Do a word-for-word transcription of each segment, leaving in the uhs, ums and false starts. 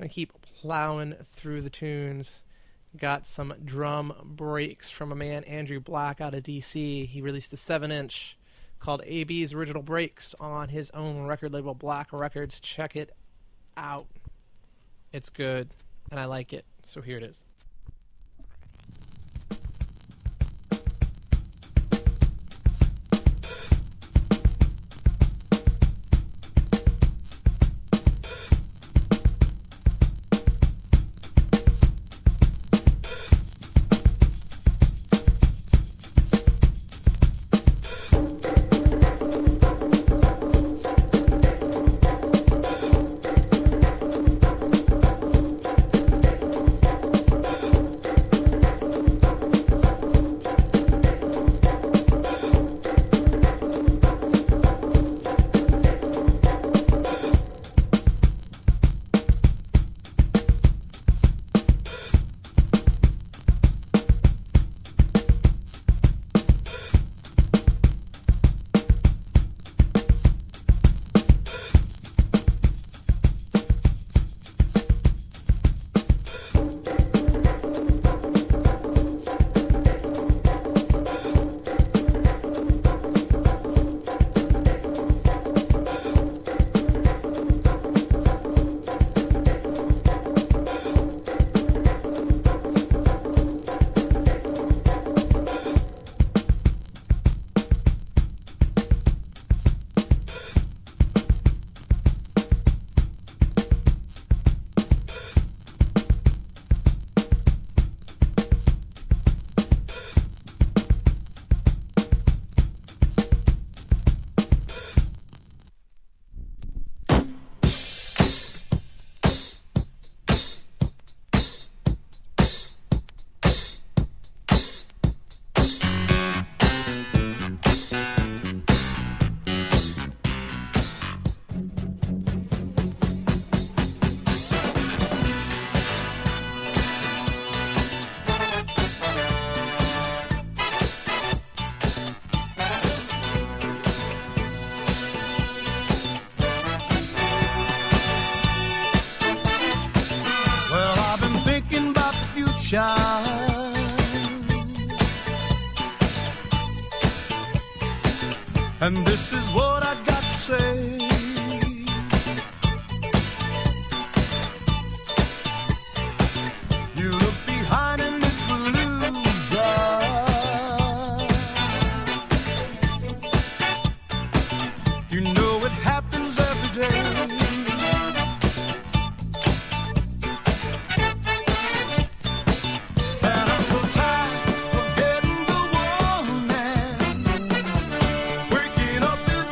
Gonna keep plowing through the tunes. Got some drum breaks from a man, Andrew Black, out of D C. He released a seven inch called A B's Original Breaks on his own record label, Black Records. Check it out. It's good, and I like it. So here it is. And this is what I got to say. You look behind and it will lose ya. You know it happens every day. Up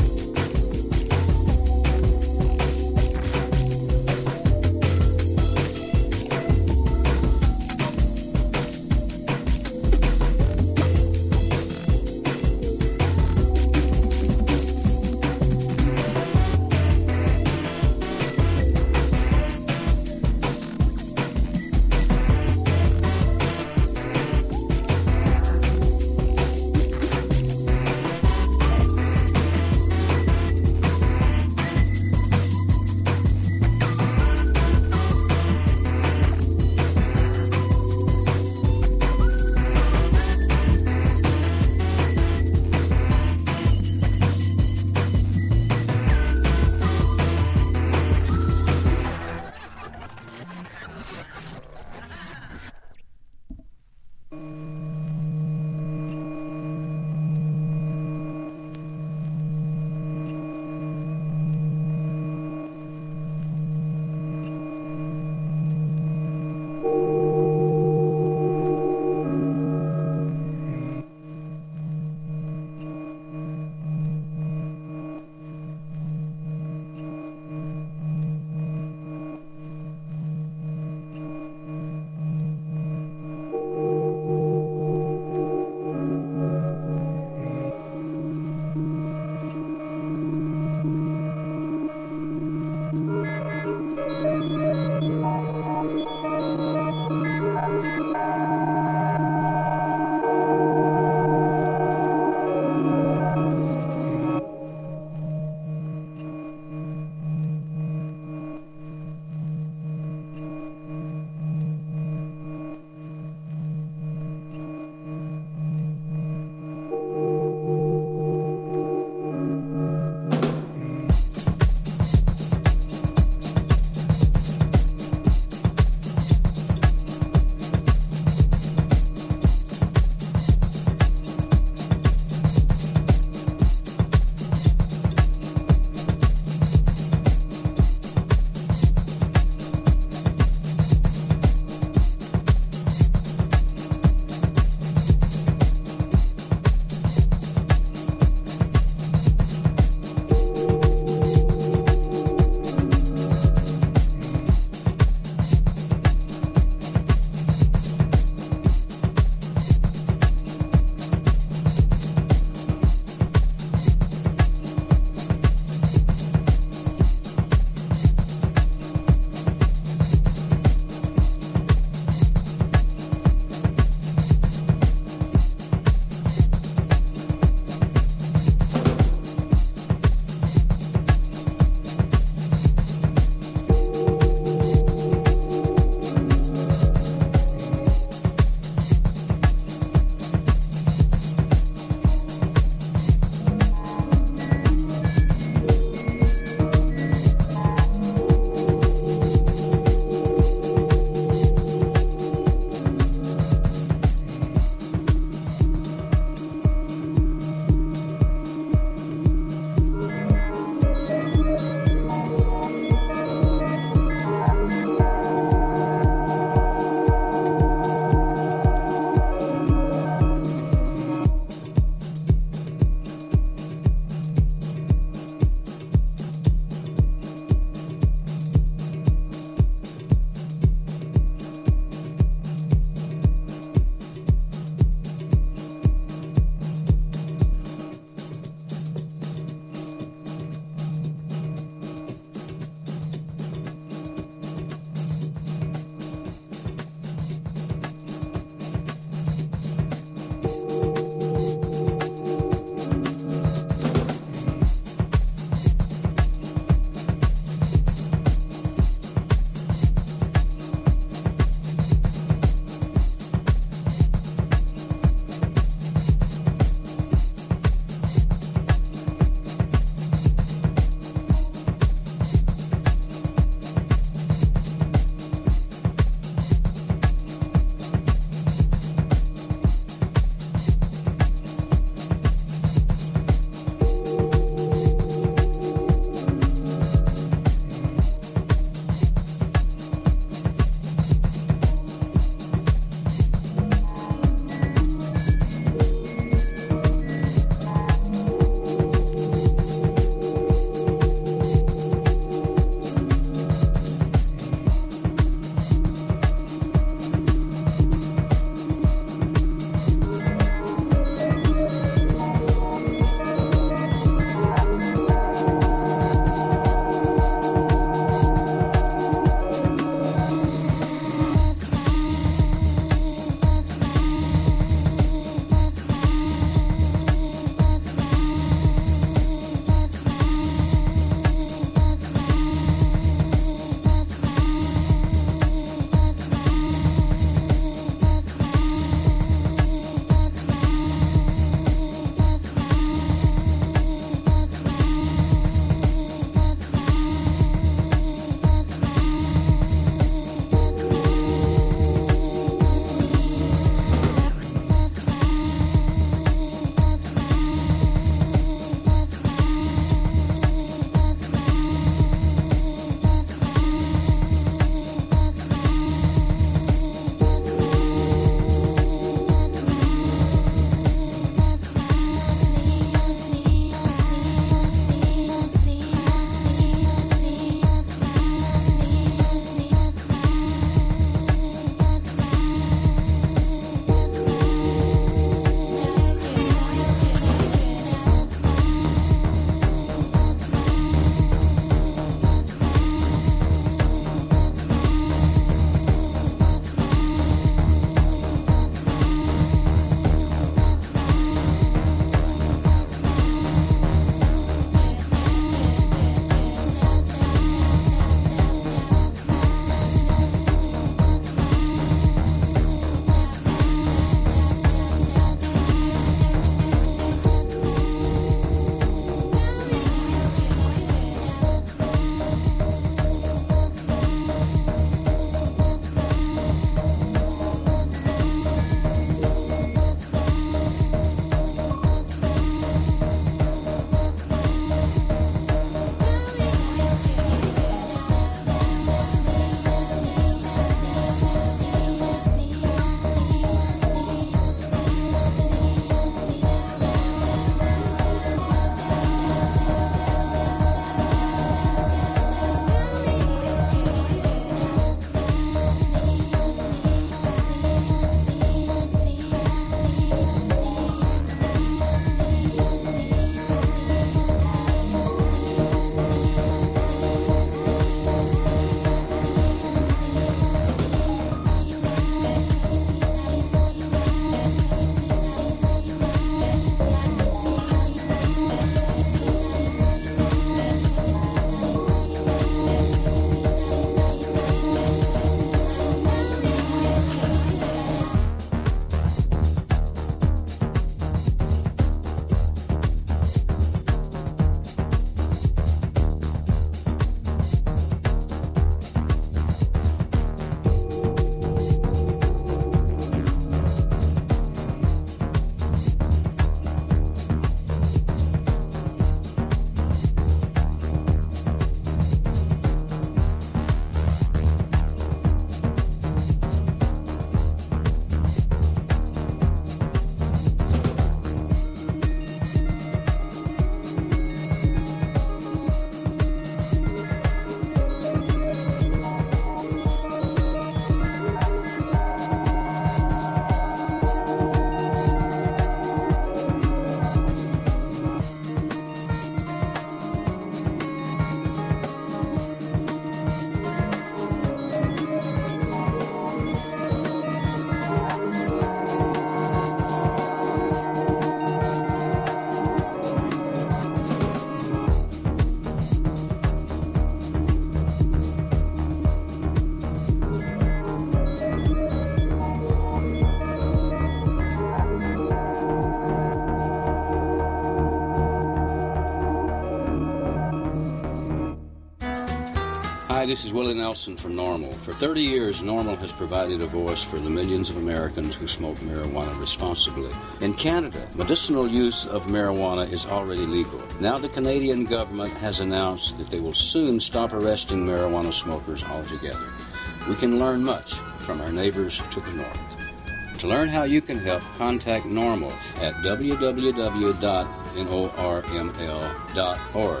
Hi, this is Willie Nelson from NORML. For thirty years, NORML has provided a voice for the millions of Americans who smoke marijuana responsibly. In Canada, medicinal use of marijuana is already legal. Now the Canadian government has announced that they will soon stop arresting marijuana smokers altogether. We can learn much from our neighbors to the north. To learn how you can help, contact NORML at w w w dot norml dot org.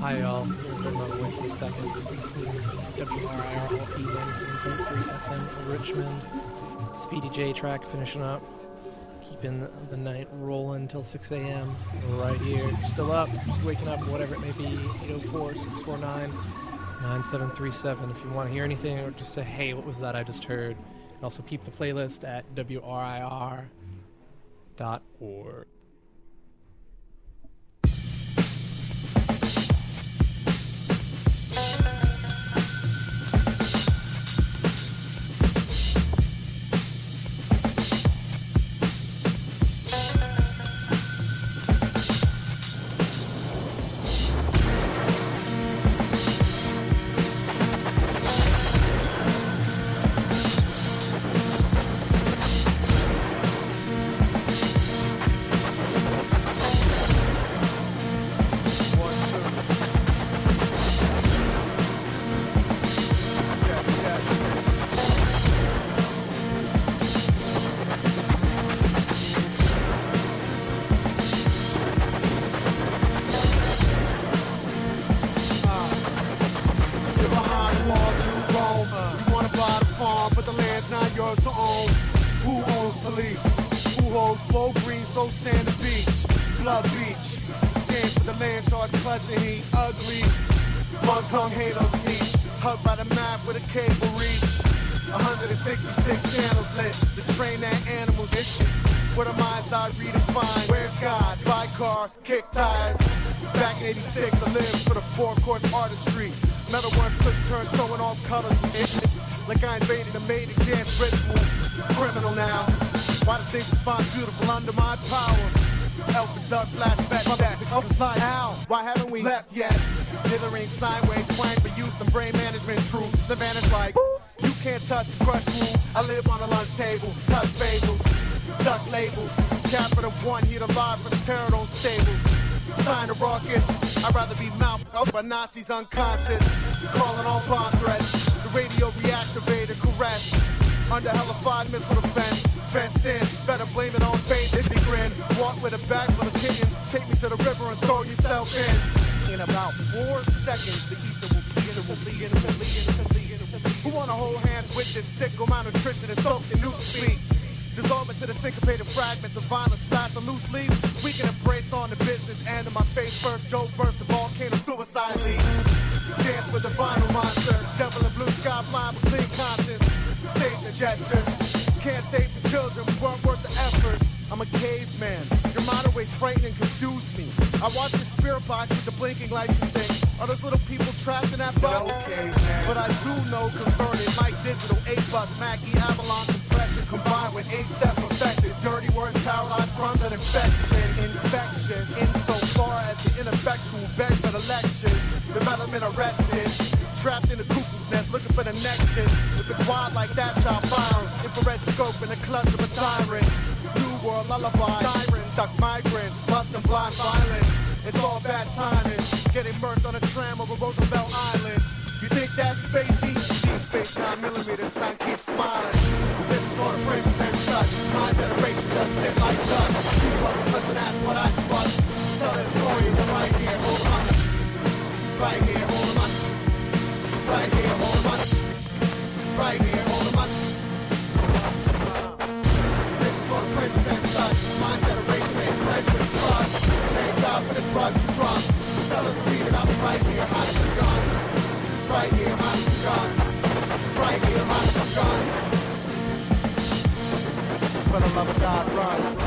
Hi, y'all. Here's my voice in a second. W R I R L P ninety-seven point three F M Richmond. Speedy J track finishing up. Keeping the night rolling till six a.m. right here. Still up, just waking up, whatever it may be. eight oh four, six four nine, nine seven three seven. If you want to hear anything or just say, hey, what was that I just heard? You can also keep the playlist at W R I R dot org. Nazis unconscious, calling all bomb threats. The radio reactivated, caressed. Under hellified missile defense, fenced in. Better blame it on fate. It's the grin. Walk with a bag full of kittens. Take me to the river and throw yourself in. In about four seconds, the ether will begin to lead into lead. Who wanna hold hands with this sickle malnutrition and soak in new speed? Dissolve into the syncopated fragments of violence splash on loose leaves. We can embrace on the business end of my face first. Joe burst the volcano suicide league. Dance with the vinyl monster. Devil in blue sky blind with clean conscience. Save the gesture. Can't save the children, we weren't worth the effort. I'm a caveman. Your mind always frightened and confused me. I watch your spirit box with the blinking lights and think, are those little people trapped in that box? Okay, but I do know converted. Mike Digital, A-Bus, Mackie, Avalon, compression combined with A-Step perfected. Dirty words, paralyzed, crumbs, and infection. Infectious, insofar as the ineffectual beg for the lectures. Development arrested. Trapped in the cuckoo's nest, looking for the nexus. If it's wild like that, chop fire. Infrared scope in the clutch of a tyrant. New world lullaby. Sirens, stuck migrants, lust and blind violence. It's all bad timing. Getting murked on a tram over Roosevelt Island. You think that's spacey? Deep space nine millimeter, sun keeps smiling. Resistance on the fringes and such. My generation just sit like dust. Keep up with us and ask what I trust. Tell that story right here, hold on. Right here, hold on. Right here, hold on. Right here, hold on. Resistance on the fringes and such. My generation ain't friends with slugs. Thank God for the drugs and drums. Tell us to read it up right here, hiding the guns. Right here, hiding the guns. Right here, hiding the guns. For the love of God, run.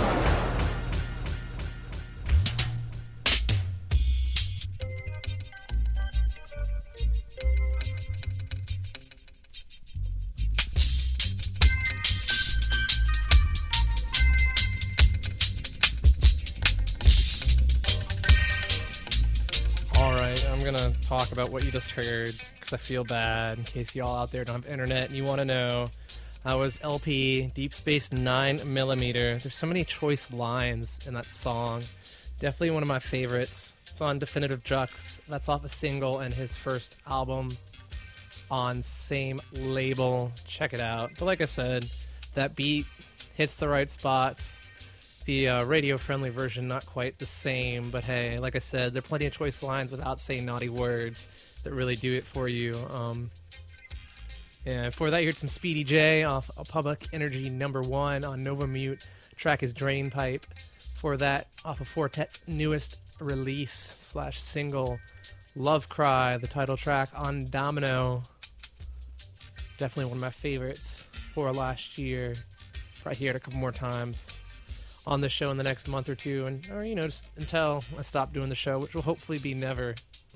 Talk about what you just heard because I feel bad in case y'all out there don't have internet and you want to know. That was L P Deep Space nine millimeter. There's so many choice lines in that song. Definitely one of my favorites. It's on Definitive Jux. That's off a single and his first album on same label. Check it out. But like I said, that beat hits the right spots. The uh, radio-friendly version, not quite the same, but hey, like I said, there are plenty of choice lines without saying naughty words that really do it for you. Um, yeah, before that, you heard some Speedy J off a Public Energy number one on Nova Mute. Track is Drain Pipe. Before that, off of Fortet's newest release slash single, Love Cry, the title track on Domino. Definitely one of my favorites for last year. Probably hear it a couple more times on the show in the next month or two, and or you know, just until I stop doing the show, which will hopefully be never.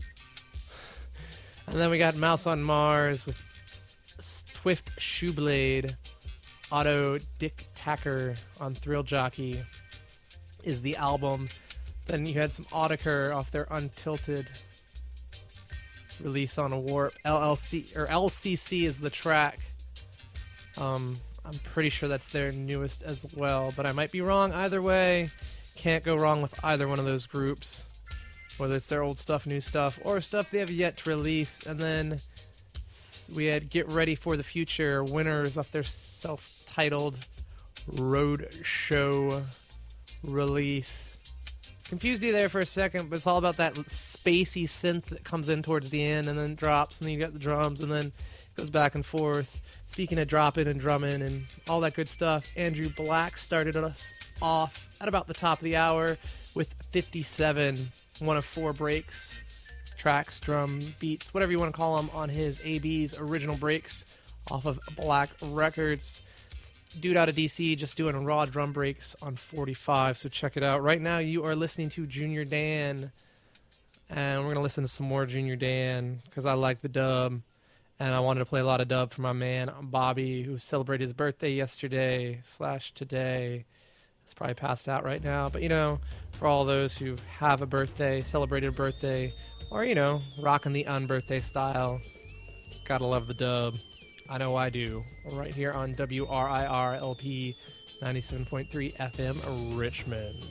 And then we got Mouse on Mars with Twift Shoeblade. Auto Dick Tacker on Thrill Jockey is the album. Then you had some Autechre off their Untilted release on a Warp. L L C or L C C is the track. Um, I'm pretty sure that's their newest as well, but I might be wrong. Either way, can't go wrong with either one of those groups, whether it's their old stuff, new stuff, or stuff they have yet to release. And then we had Get Ready for the Future, winners off their self-titled Road Show release. Confused you there for a second, but it's all about that spacey synth that comes in towards the end and then drops, and then you got the drums, and then goes back and forth. Speaking of dropping and drumming and all that good stuff, Andrew Black started us off at about the top of the hour with fifty-seven, one of four breaks, tracks, drum, beats, whatever you want to call them, on his A B's original breaks off of Black Records. It's dude out of D C just doing raw drum breaks on forty-five, so check it out. Right now you are listening to Junior Dan, and we're going to listen to some more Junior Dan because I like the dub. And I wanted to play a lot of dub for my man Bobby, who celebrated his birthday yesterday slash today. He's probably passed out right now. But, you know, for all those who have a birthday, celebrated a birthday, or, you know, rocking the unbirthday style, gotta love the dub. I know I do. Right here on W R I R L P ninety-seven point three F M Richmond.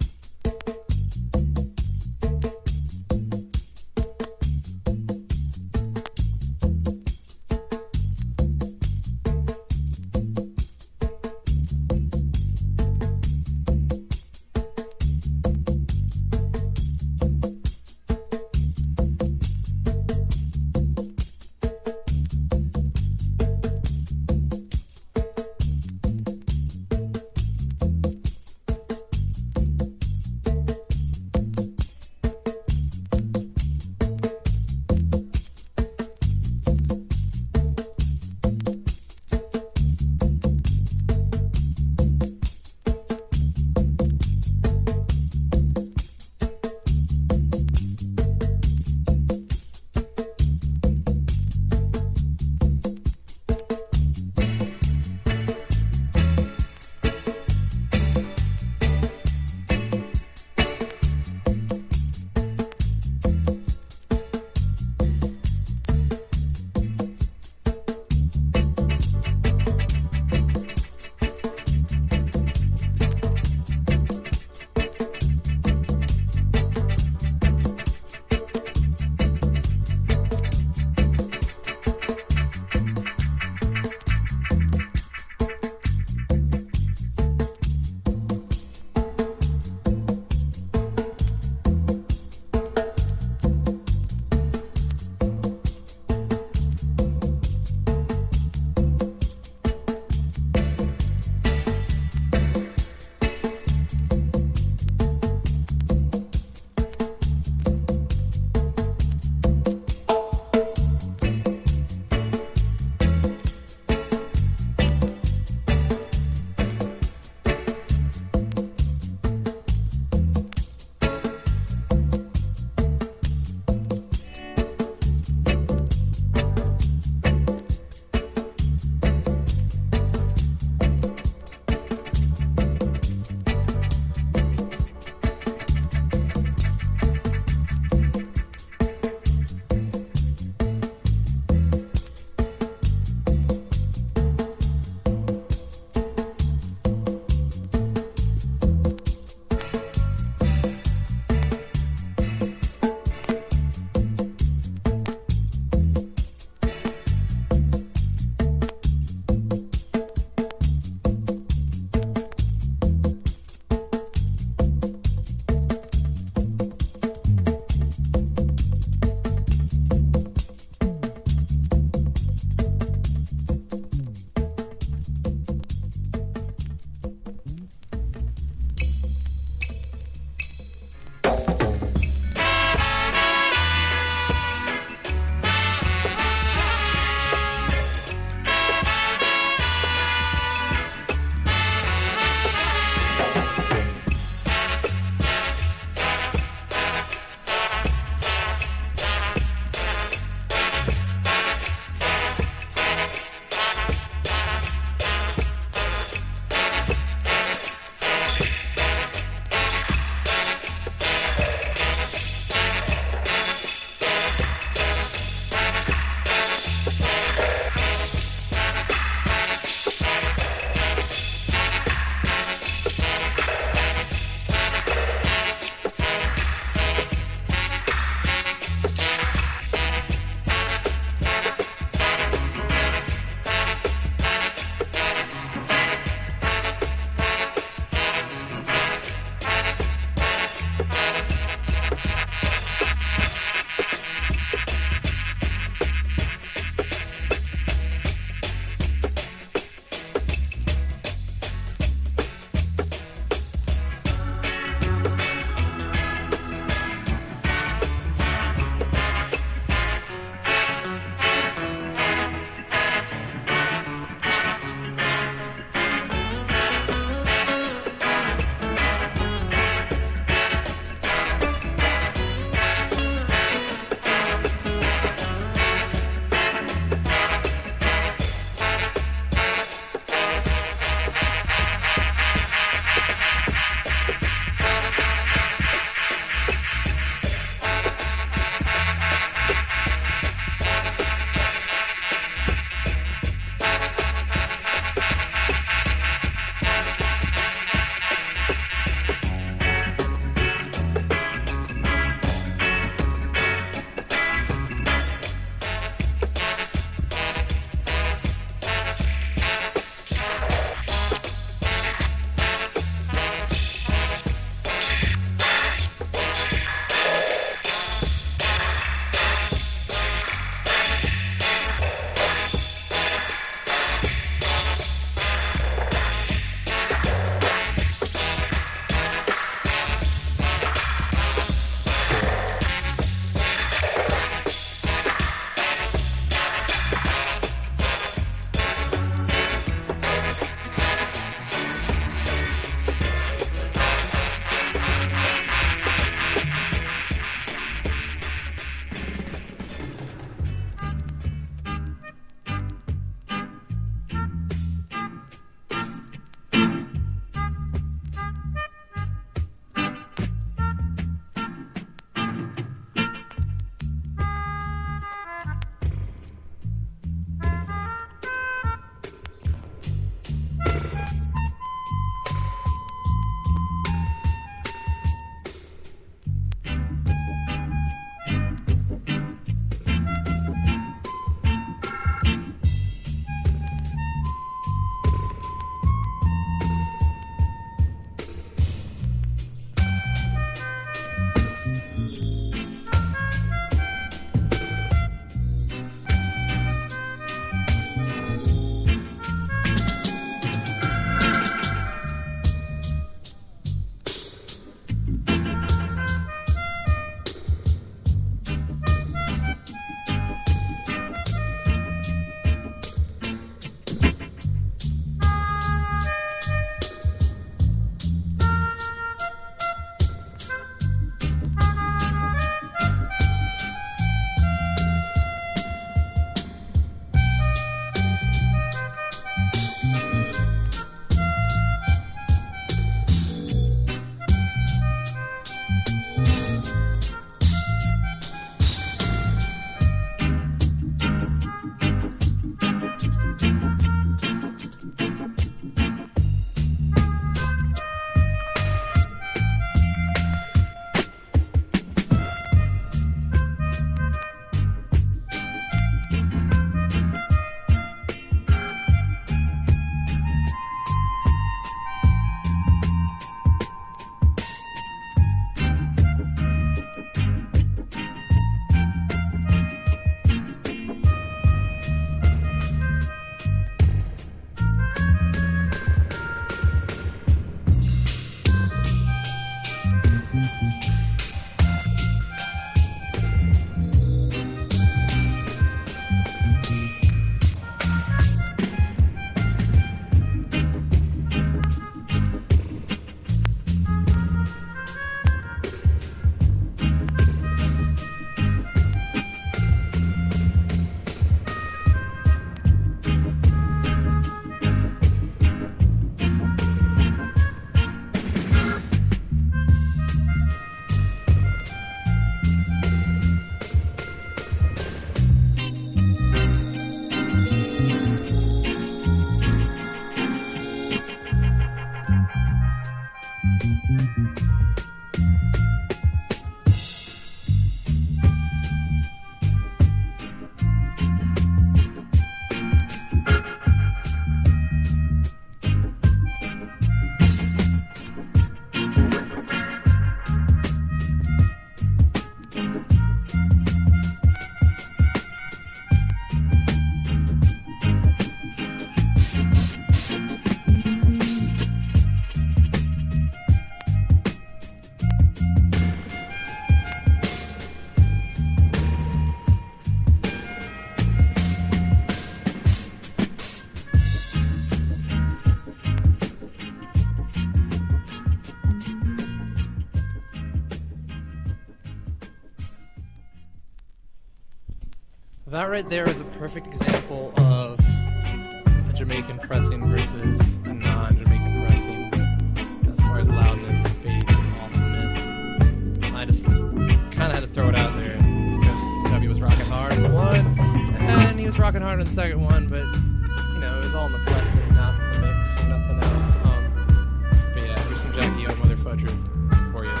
That right there is a perfect example of a Jamaican pressing versus a non-Jamaican pressing as far as loudness and bass and awesomeness. I just kind of had to throw it out there because Tubby was rocking hard in the one, and he was rocking hard in the second one, but, you know, it was all in the pressing, not in the mix or nothing else. Um, but yeah, here's some Jackie Young Mother Fudger for you.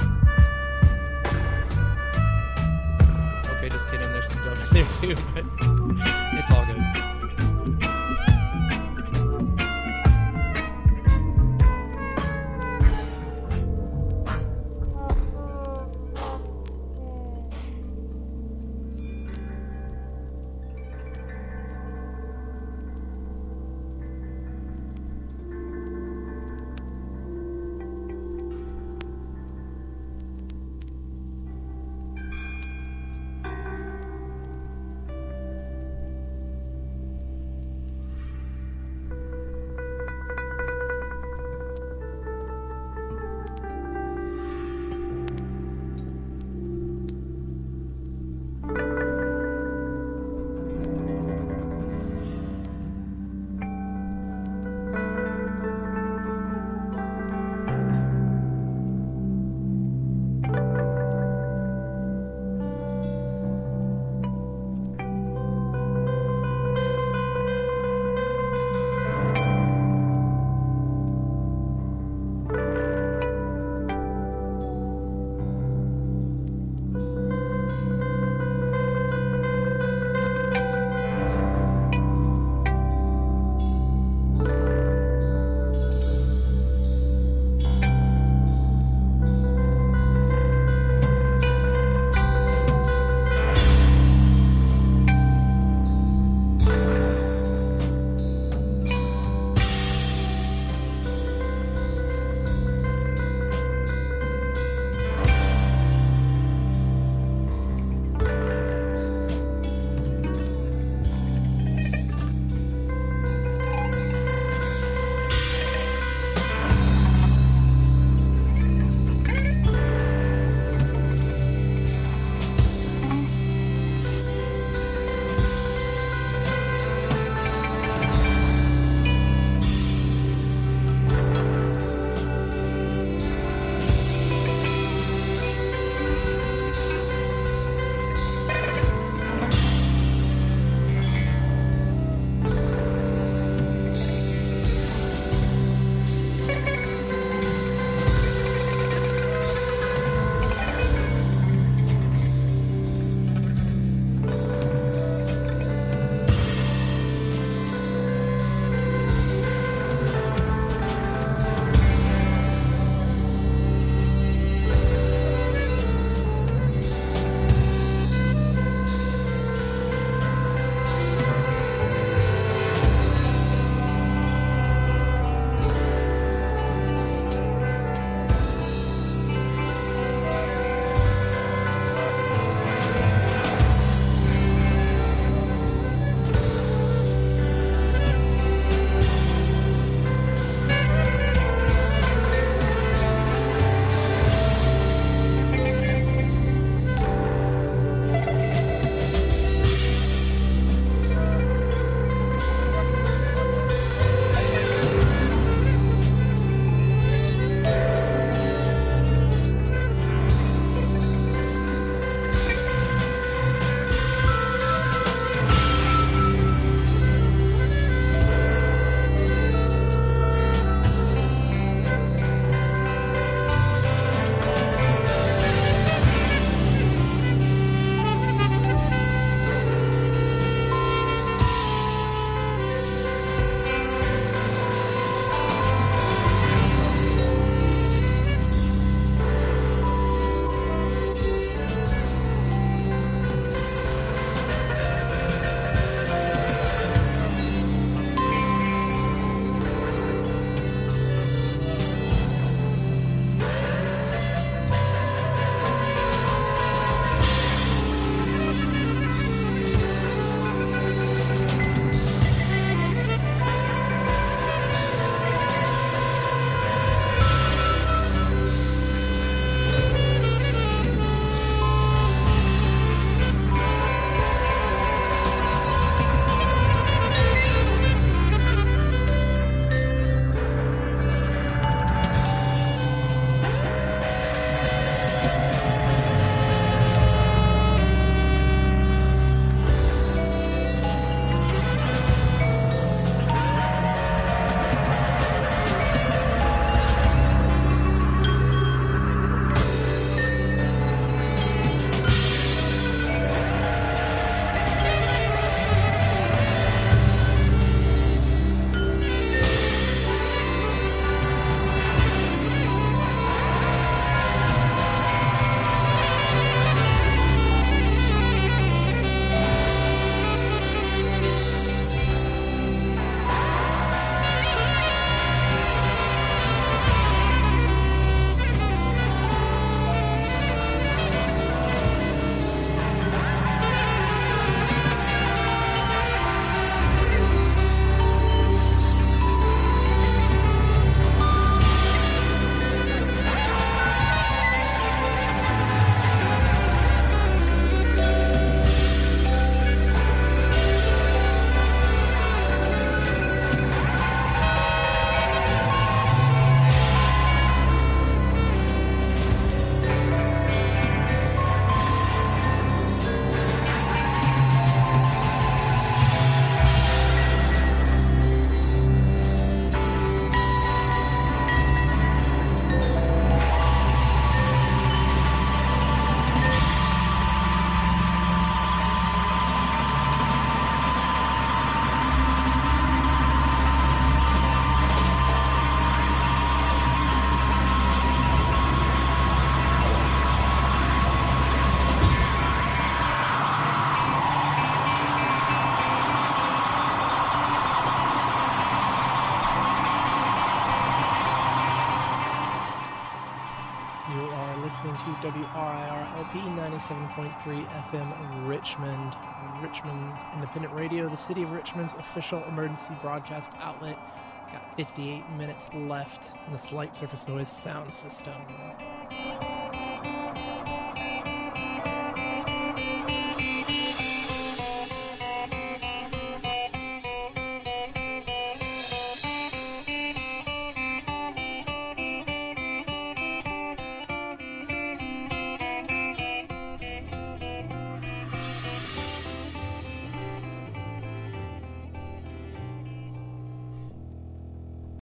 Okay, just kidding, there's some dub in there too, but it's all good. listening to W R I R L P ninety-seven point three F M Richmond. Richmond Independent Radio, the City of Richmond's official emergency broadcast outlet. Got fifty-eight minutes left in the Slight Surface Noise sound system.